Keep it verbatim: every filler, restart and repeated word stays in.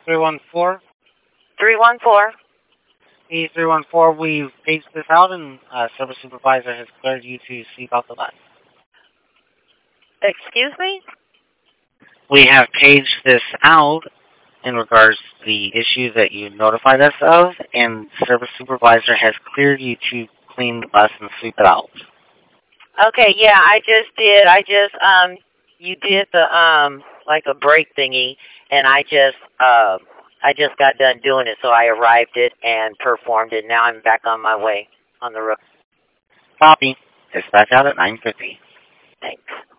three one four. three one four. E three one four, we've paged this out, and uh, service supervisor has cleared you to sleep out the bus. Excuse me? We have paged this out in regards to the issue that you notified us of, and service supervisor has cleared you to clean the bus and sweep it out. Okay, yeah, I just did. I just, um, you did the, um, like a break thingy, and I just, uh, I just got done doing it, so I arrived it and performed it. Now I'm back on my way on the road. Copy. Dispatch out at nine fifty. Thanks.